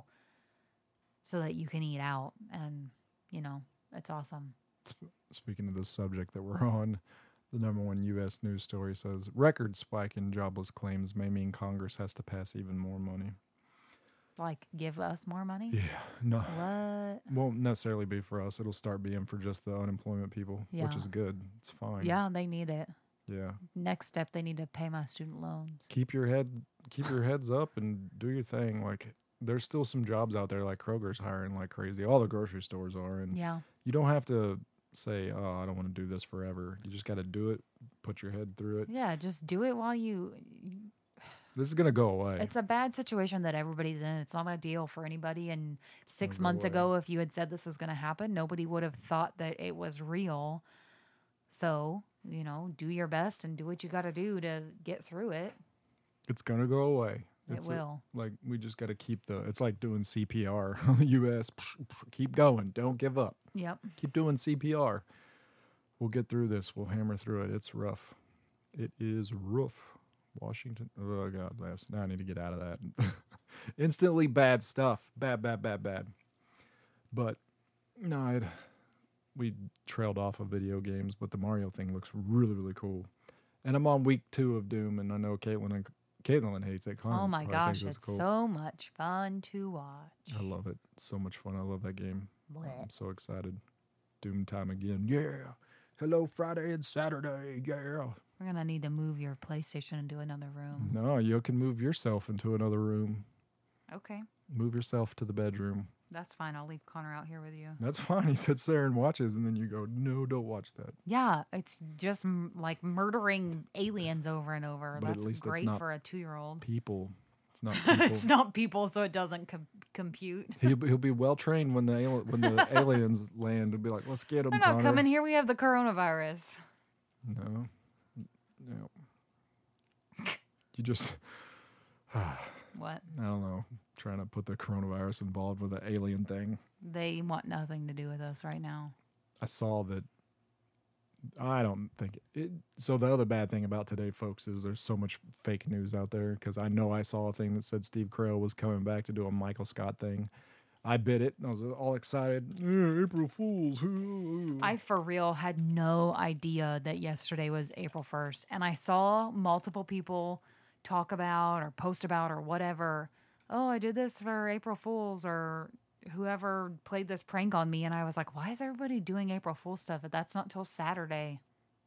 so that you can eat out. And you know, it's awesome. Speaking of this subject that we're on, the number one U S news story says record spike in jobless claims may mean Congress has to pass even more money. Like, give us more money? Yeah, no, What? won't necessarily be for us. It'll start being for just the unemployment people, which Yeah. is good. It's fine. Yeah, they need it. Yeah. Next step, they need to pay my student loans. Keep your head, keep your heads up, and do your thing. Like, there's still some jobs out there. Like Kroger's hiring like crazy. All the grocery stores are, and Yeah. you don't have to say, "Oh, I don't want to do this forever." You just got to do it. Put your head through it. Yeah, just do it while you... This is gonna go away. It's a bad situation that everybody's in. It's not ideal for anybody. And six gonna go months away. ago, if you had said this was going to happen, nobody would have thought that it was real. So, you know, do your best and do what you got to do to get through it. It's gonna go away. It It's a- will. like we just got to keep the. It's like doing C P R on the U S. Keep going. Don't give up. Yep. Keep doing C P R. We'll get through this. We'll hammer through it. It's rough. It is rough. Washington. Oh God, laughs. Now I need to get out of that. Instantly bad stuff. Bad, bad, bad, bad. But no, I'd, we trailed off of video games, but the Mario thing looks really, really cool. And I'm on week two of Doom, and I know Caitlin and Caitlin hates it. Connor Oh my probably gosh, thinks it's so much fun to watch. I love it. So much fun. I love that game. Blech. I'm so excited. Doom time again. Yeah. Hello, Friday and Saturday. Yeah. We're going to need to move your PlayStation into another room. No, you can move yourself into another room. Okay. Move yourself to the bedroom. That's fine. I'll leave Connor out here with you. That's fine. He sits there and watches, and then you go, no, don't watch that. Yeah, it's just m- like murdering aliens over and over. But at That's least that's great not for a two-year-old. People. It's not people. It's not people, so it doesn't com- compute. he'll, he'll be well trained when the al- when the aliens land. He'll be like, let's get them, They're not Connor. coming here. We have the coronavirus. No. No. You just, What? I don't know, trying to put the coronavirus involved with the alien thing. They want nothing to do with us right now. I saw that. I don't think it. So the other bad thing about today, folks, is there's so much fake news out there. Because I know I saw a thing that said Steve Carell was coming back to do a Michael Scott thing. I bit it. And I was all excited. Yeah, April Fools. I, for real, had no idea that yesterday was April first. And I saw multiple people talk about or post about or whatever. Oh, I did this for April Fools, or whoever played this prank on me. And I was like, why is everybody doing April Fool's stuff? That's not till Saturday.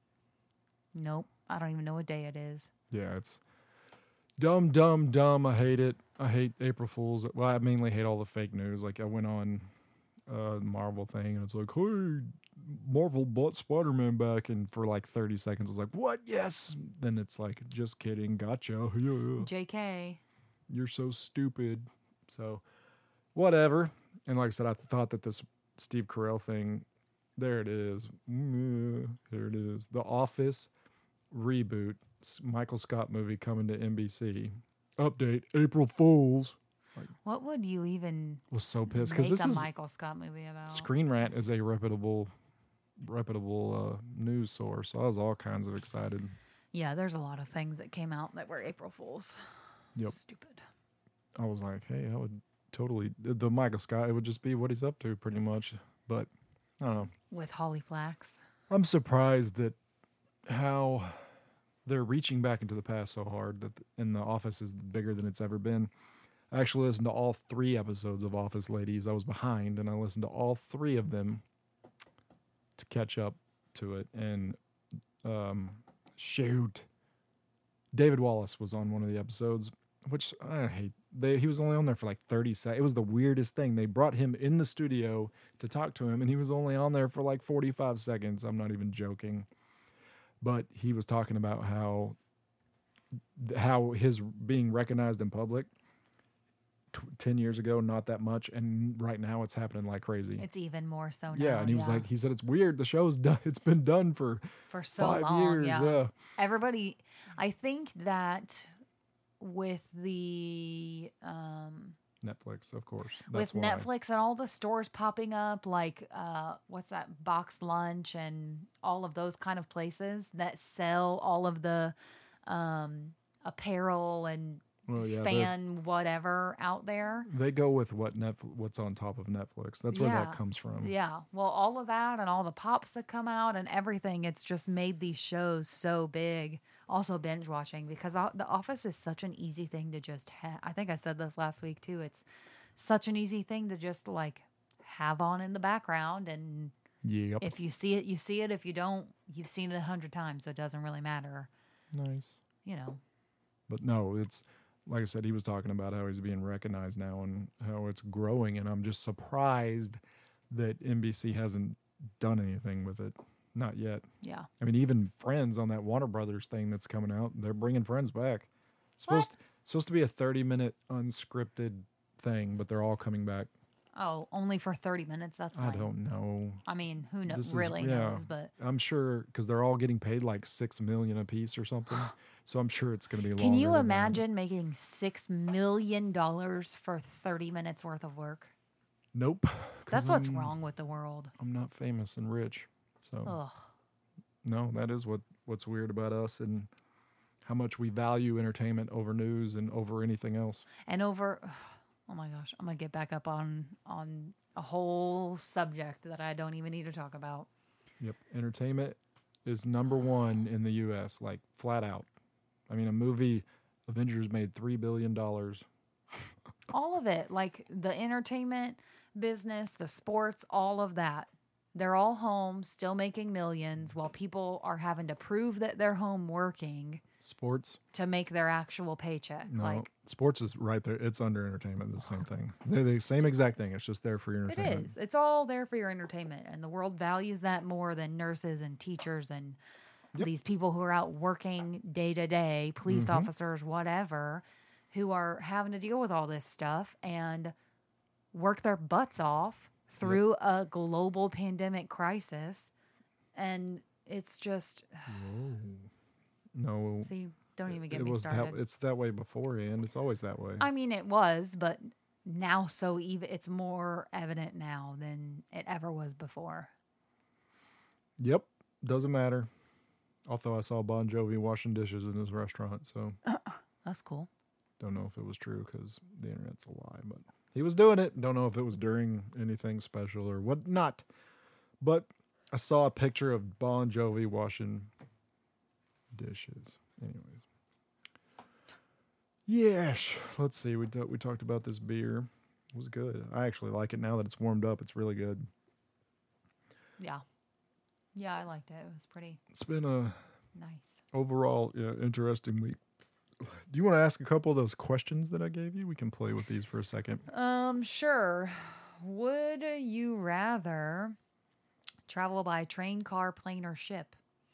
Nope. I don't even know what day it is. Yeah, it's dumb, dumb, dumb. I hate it. I hate April Fools. Well, I mainly hate all the fake news. Like I went on a Marvel thing and it's like, hey, Marvel bought Spider-Man back, and for like thirty seconds I was like, what? Yes. Then it's like, just kidding. Gotcha. Yeah. J K. You're so stupid. So whatever. And like I said, I thought that this Steve Carell thing, there it is. Mm, Here it is. The Office reboot, S- Michael Scott movie coming to N B C. Update, April Fools. What would you even Was so pissed make because this a is Michael Scott movie about? Screen Rant is a reputable, reputable uh, news source. So I was all kinds of excited. Yeah, there's a lot of things that came out that were April Fools. Yep. Stupid. I was like, hey, I would totally the the Michael Scott. It would just be what he's up to, pretty much. But I don't know. With Holly Flax. I'm surprised that how they're reaching back into the past so hard that and the Office is bigger than it's ever been. I actually listened to all three episodes of Office Ladies. I was behind, and I listened to all three of them to catch up to it. And um, shoot, David Wallace was on one of the episodes, which I hate. They, he was only on there for like thirty seconds. It was the weirdest thing. They brought him in the studio to talk to him, and he was only on there for like forty-five seconds. I'm not even joking. But he was talking about how how his being recognized in public t- ten years ago, not that much, and right now it's happening like crazy. It's even more so now. Yeah, and he was yeah. like, he said it's weird. The show's done. It's been done for for so five long. years. Yeah. yeah. Everybody, I think that with the um, Netflix, of course. That's with why. Netflix and all the stores popping up, like uh, what's that, Box Lunch and all of those kind of places that sell all of the um, apparel and Well, yeah, they- fan whatever out there. They go with what Netflix, what's on top of Netflix. That's where Yeah. that comes from. Yeah. Well, all of that and all the pops that come out and everything, it's just made these shows so big. Also binge watching, because o- The Office is such an easy thing to just ha- I think I said this last week too. It's such an easy thing to just like have on in the background, and Yep. if you see it, you see it. If you don't, you've seen it a hundred times, so it doesn't really matter. Nice. You know. But no, it's like I said, he was talking about how he's being recognized now and how it's growing, and I'm just surprised that N B C hasn't done anything with it. Not yet. Yeah. I mean, even Friends on that Warner Brothers thing that's coming out, they're bringing Friends back. Supposed supposed to be a thirty minute unscripted thing, but they're all coming back. Oh, only for thirty minutes. That's I fine. don't know. I mean, who This knows? is- Really yeah. knows, but I'm sure because they're all getting paid like six million a piece or something. So I'm sure it's going to be. can you longer than that. imagine making six million dollars for thirty minutes worth of work? Nope. 'Cause That's what's I'm- wrong with the world. I'm not famous and rich, so Ugh. no, that is what what's weird about us and how much we value entertainment over news and over anything else. And over, oh my gosh, I'm gonna get back up on on a whole subject that I don't even need to talk about. Yep, entertainment is number one in the U S, like flat out. I mean, a movie, Avengers made three billion dollars. All of it, like the entertainment business, the sports, all of that. They're all home, still making millions, while people are having to prove that they're home working Sports, to make their actual paycheck. no, Like sports is right there. It's under entertainment. The same thing. They're the same exact thing. It's just there for your it entertainment. is. It's all there for your entertainment, and the world values that more than nurses and teachers and Yep. these people who are out working day to day, police Mm-hmm. officers, whatever, who are having to deal with all this stuff and work their butts off through a global pandemic crisis. And it's just, No, see, don't even get it me was started. that. It's that way beforehand. It's always that way. I mean, it was, but now so even it's more evident now than it ever was before. Yep, doesn't matter. Although I saw Bon Jovi washing dishes in his restaurant, so That's cool. don't know if it was true because the internet's a lie. But he was doing it. Don't know if it was during anything special or what not. But I saw a picture of Bon Jovi washing dishes. Anyways, yes. Let's see. We t- we talked about this beer. It was good. I actually like it now that it's warmed up. It's really good. Yeah. Yeah, I liked it. It was pretty It's been a nice. overall yeah, interesting week. Do you want to ask a couple of those questions that I gave you? We can play with these for a second. Um, sure. Would you rather travel by train, car, plane, or ship?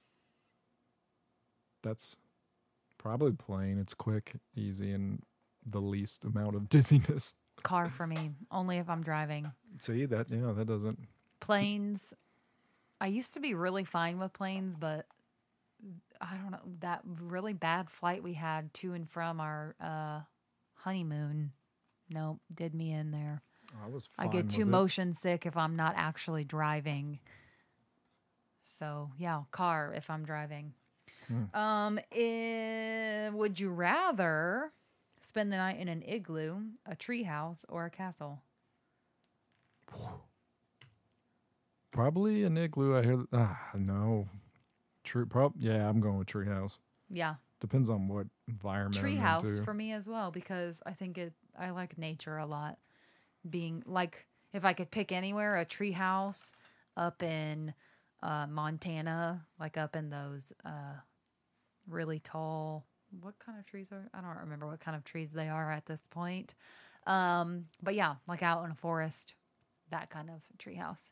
That's probably plain. It's quick, easy, and the least amount of dizziness. Car for me, only if I'm driving. See that? Yeah, that doesn't. Planes, I used to be really fine with planes, but I don't know, that really bad flight we had to and from our uh, honeymoon, nope, did me in there. I was. I Fine get too with it. motion sick if I'm not actually driving. So yeah, car if I'm driving. Hmm. Um, eh, would you rather spend the night in an igloo, a treehouse, or a castle? Probably an igloo. I hear. Ah, no. True. Prob. Yeah, I'm going with treehouse. Yeah. Depends on what environment. I'm Treehouse into. for me as well, because I think it I like nature a lot. Being like, if I could pick anywhere, a treehouse up in uh, Montana, like up in those uh, really tall. What kind of trees are? I don't remember what kind of trees they are at this point. Um, but yeah, like out in a forest, that kind of treehouse.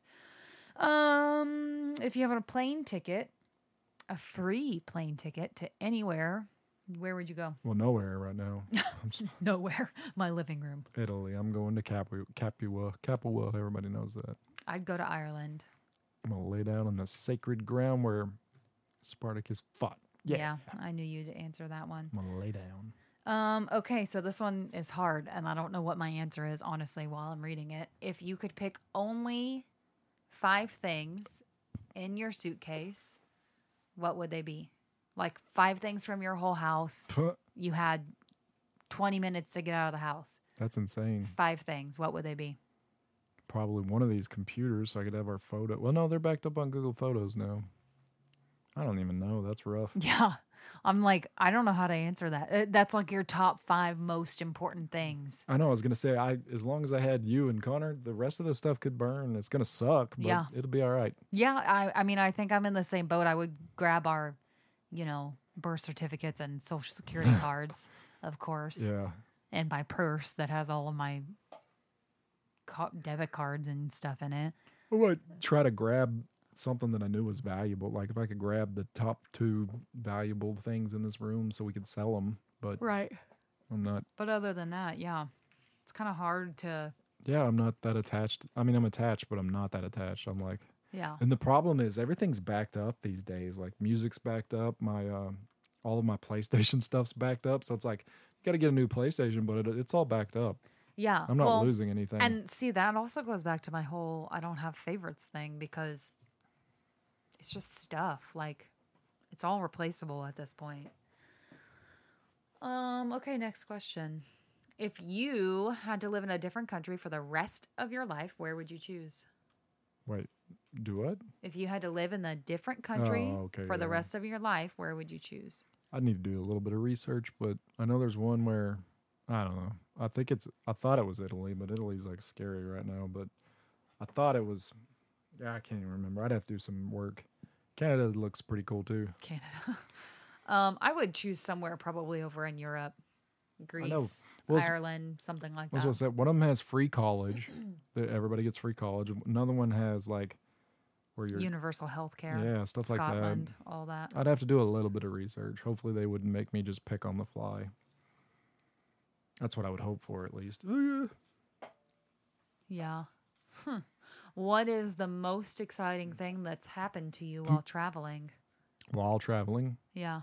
Um, if you have a plane ticket, a free plane ticket to anywhere, where would you go? Well, nowhere right now. Nowhere. My living room. Italy. I'm going to Capua. Capua. Capua. Everybody knows that. I'd go to Ireland. I'm gonna lay down on the sacred ground where Spartacus fought. Yeah. Yeah, I knew you'd answer that one. I'm gonna lay down. Um, okay, so this one is hard, and I don't know what my answer is, honestly, while I'm reading it. If you could pick only five things in your suitcase, what would they be? Like five things from your whole house. You had twenty minutes to get out of the house. That's insane. Five things. What would they be? Probably one of these computers so I could have our photo. Well, no, they're backed up on Google Photos now. I don't even know. That's rough. Yeah. I'm like, I don't know how to answer that. Uh, That's like your top five most important things. I know. I was gonna say, I as long as I had you and Connor, the rest of the stuff could burn. It's gonna suck, but Yeah. it'll be all right. Yeah, I, I mean, I think I'm in the same boat. I would grab our, you know, birth certificates and social security cards, of course, Yeah. and my purse that has all of my ca- debit cards and stuff in it. I would try to grab something that I knew was valuable. Like if I could grab the top two valuable things in this room so we could sell them. But Right. I'm not. But other than that, yeah, it's kind of hard to, Yeah, I'm not that attached. I mean, I'm attached, but I'm not that attached. I'm like, yeah. and the problem is everything's backed up these days. Like music's backed up. My uh, all of my PlayStation stuff's backed up. So it's like you got to get a new PlayStation, but it, it's all backed up. Yeah. I'm not well, losing anything. And see, that also goes back to my whole I don't have favorites thing, because it's just stuff. Like, it's all replaceable at this point. Um, okay, next question. If you had to live in a different country for the rest of your life, where would you choose? Wait, do what? If you had to live in a different country Oh, okay, for the yeah. rest of your life, where would you choose? I need to do a little bit of research, but I know there's one where I don't know. I think it's. I thought it was Italy, but Italy's like scary right now. But I thought it was. Yeah, I can't even remember. I'd have to do some work. Canada looks pretty cool too. Canada. um, I would choose somewhere probably over in Europe, Greece, Well, it's- Ireland, something like I was that. gonna say one of them has free college. That everybody gets free college. Another one has like where you're. Universal health care. Yeah, stuff like that. Scotland, all that. I'd have to do a little bit of research. Hopefully, they wouldn't make me just pick on the fly. That's what I would hope for, at least. Oh, yeah. Yeah. Hmm. What is the most exciting thing that's happened to you while traveling? While traveling, Yeah.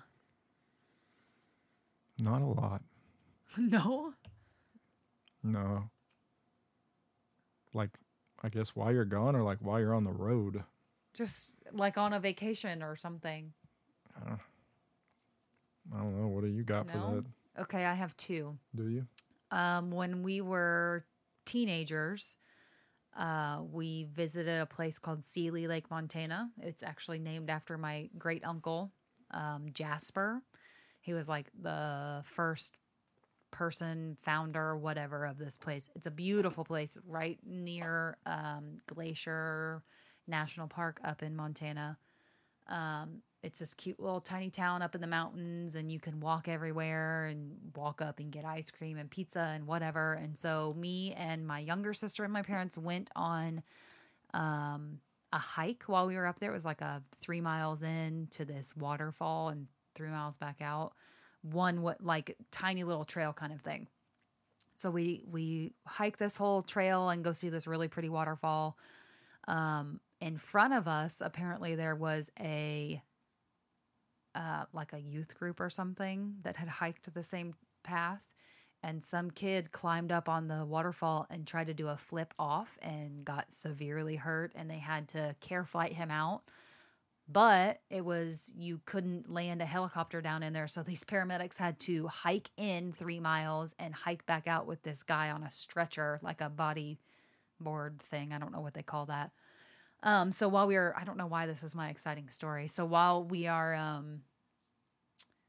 not a lot. No? No. Like, I guess while you're gone, or like while you're on the road. Just like on a vacation or something. I don't know. What do you got for No? that? Okay, I have two. Do you? Um, when we were teenagers, uh, we visited a place called Sealy Lake, Montana. It's actually named after my great uncle, um, Jasper. He was like the first person, founder, whatever, of this place. It's a beautiful place right near um, Glacier National Park up in Montana. Um, it's this cute little tiny town up in the mountains, and you can walk everywhere and walk up and get ice cream and pizza and whatever. And so me and my younger sister and my parents went on um, a hike while we were up there. It was like a three miles in to this waterfall and three miles back out. One what like tiny little trail kind of thing. So we we hike this whole trail and go see this really pretty waterfall. Um, in front of us, apparently there was a uh, like a youth group or something that had hiked the same path, and some kid climbed up on the waterfall and tried to do a flip off and got severely hurt, and they had to care flight him out. But it was, you couldn't land a helicopter down in there. So these paramedics had to hike in three miles and hike back out with this guy on a stretcher, like a body board thing. I don't know what they call that. Um, so while we were, I don't know why this is my exciting story. So while we are, um,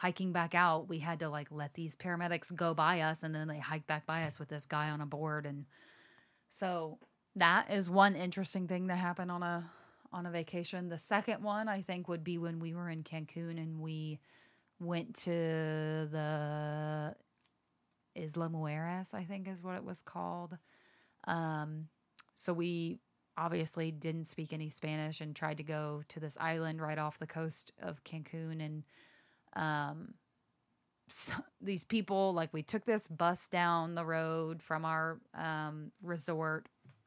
hiking back out, we had to like let these paramedics go by us, and then they hiked back by us with this guy on a board. And so that is one interesting thing that happened on a on a vacation. The second one, I think, would be when we were in Cancun and we went to the Isla Mujeres, I think is what it was called. Um, so we obviously didn't speak any Spanish and tried to go to this island right off the coast of Cancun. And um, so these people, like, we took this bus down the road from our um, resort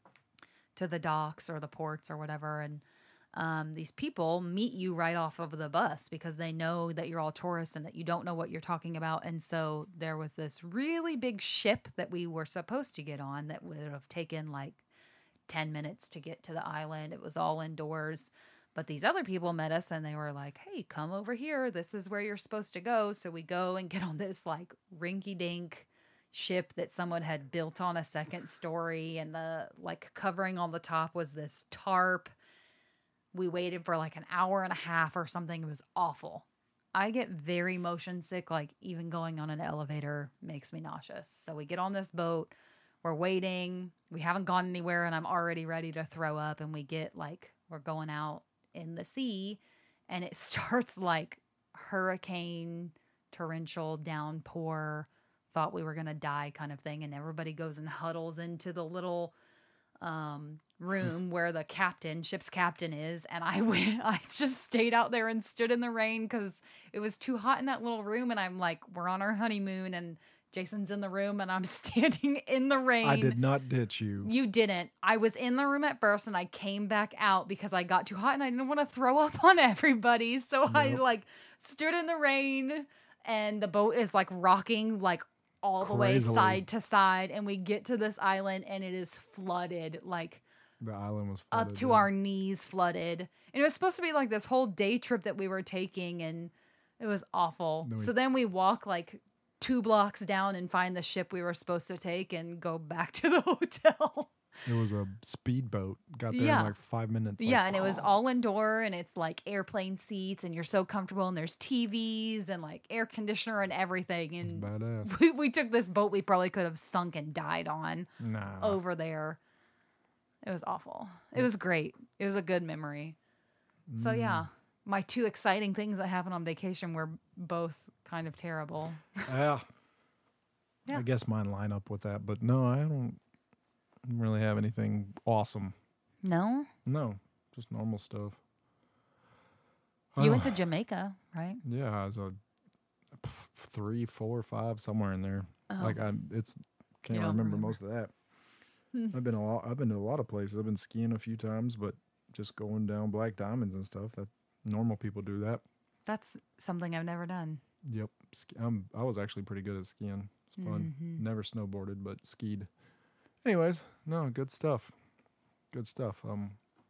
to the docks or the ports or whatever. And um, these people meet you right off of the bus because they know that you're all tourists and that you don't know what you're talking about. And so there was this really big ship that we were supposed to get on that would have taken like ten minutes to get to the island. It was all indoors. But these other people met us and they were like, hey, come over here. This is where you're supposed to go. So we go and get on this like rinky-dink ship that someone had built on a second story. And the like covering on the top was this tarp. We waited for like an hour and a half or something. It was awful. I get very motion sick. Like even going on an elevator makes me nauseous. So we get on this boat. We're waiting. We haven't gone anywhere and I'm already ready to throw up. And we get like, we're going out in the sea and it starts like hurricane, torrential downpour, thought we were going to die kind of thing. And everybody goes and huddles into the little um, room where the captain, ship's captain is. And I went, I just stayed out there and stood in the rain because it was too hot in that little room. And I'm like, we're on our honeymoon and Jason's in the room and I'm standing in the rain. I did not ditch you. You didn't. I was in the room at first and I came back out because I got too hot and I didn't want to throw up on everybody. So I Nope. like stood in the rain and the boat is like rocking like all the way Crazily. side to side. And we get to this island and it is flooded, like The island was up flooded, to yeah. our knees flooded. And it was supposed to be like this whole day trip that we were taking and it was awful. Then we- So then we walk like two blocks down and find the ship we were supposed to take and go back to the hotel. It was a speedboat. Got there Yeah. in like five minutes. like, Yeah, and it was oh. all indoor and it's like airplane seats and you're so comfortable and there's T Vs and like air conditioner and everything. And badass. we, we took this boat we probably could have sunk and died on Nah. over there. It was awful. It was great. It was a good memory. So Mm. yeah, my two exciting things that happened on vacation were both kind of terrible. Yeah. Yeah. I guess mine line up with that, but no, I don't really have anything awesome. No? No, just normal stuff. You went Oh, to Jamaica, right? Yeah, I was a p- three, four, five, somewhere in there. Oh. Like I, it's can't You don't remember, remember. most of that. Hmm. I've been a lot. I've been to a lot of places. I've been skiing a few times, but just going down Black Diamonds and stuff. That normal people do that. That's something I've never done. Yep. Ski- I'm, I was actually pretty good at skiing. It's fun. Mhm. Never snowboarded, but skied. Anyways, no, good stuff. Good stuff. Um,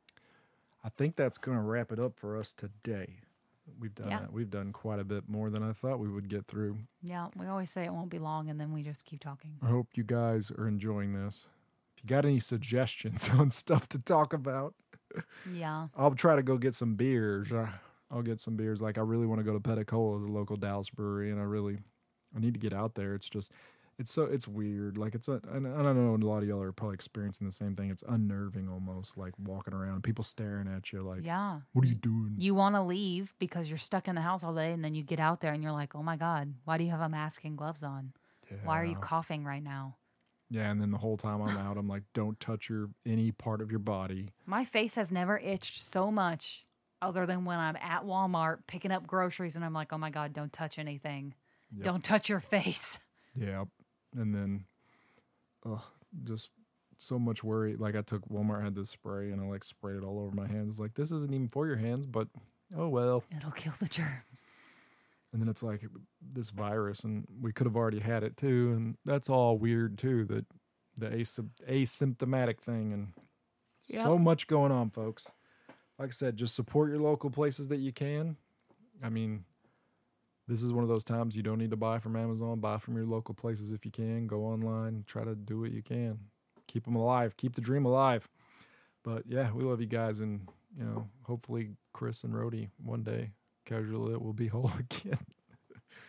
I think that's going to wrap it up for us today. We've done Yeah. that. We've done quite a bit more than I thought we would get through. Yeah, we always say it won't be long and then we just keep talking. I hope you guys are enjoying this. If you got any suggestions on stuff to talk about, Yeah. I'll try to go get some beers. Uh, I'll get some beers. Like I really want to go to Petacola, the local Dallas brewery, and I really, I need to get out there. It's just, it's so, it's weird. Like it's, a, and I don't know, a lot of y'all are probably experiencing the same thing. It's unnerving almost, like walking around, people staring at you, like, Yeah. what are you doing? You want to leave because you're stuck in the house all day and then you get out there and you're like, oh my God, why do you have a mask and gloves on? Why are you Yeah. coughing right now? Yeah, and then the whole time I'm out, I'm like, don't touch your any part of your body. My face has never itched so much other than when I'm at Walmart picking up groceries and I'm like, oh my God, don't touch anything. Yep. Don't touch your face. Yeah, and then, ugh, just so much worry. Like I took Walmart had this spray and I like sprayed it all over my hands. Like this isn't even for your hands, but oh well. It'll kill the germs. And then it's like this virus, and we could have already had it too, and that's all weird too. That the asy- asymptomatic thing, and so Yep. much going on, folks. Like I said, just support your local places that you can. I mean, this is one of those times you don't need to buy from Amazon. Buy from your local places if you can. Go online, try to do what you can. Keep them alive. Keep the dream alive. But yeah, we love you guys, and you know, hopefully Chris and Rhodey one day, Casual Lit will be whole again.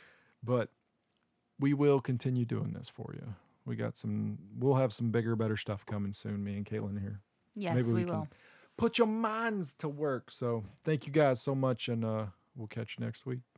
But we will continue doing this for you. We got some, we'll have some bigger, better stuff coming soon, me and Caitlin here. Yes, Maybe we, we can will. Put your minds to work. So thank you guys so much, and uh, we'll catch you next week.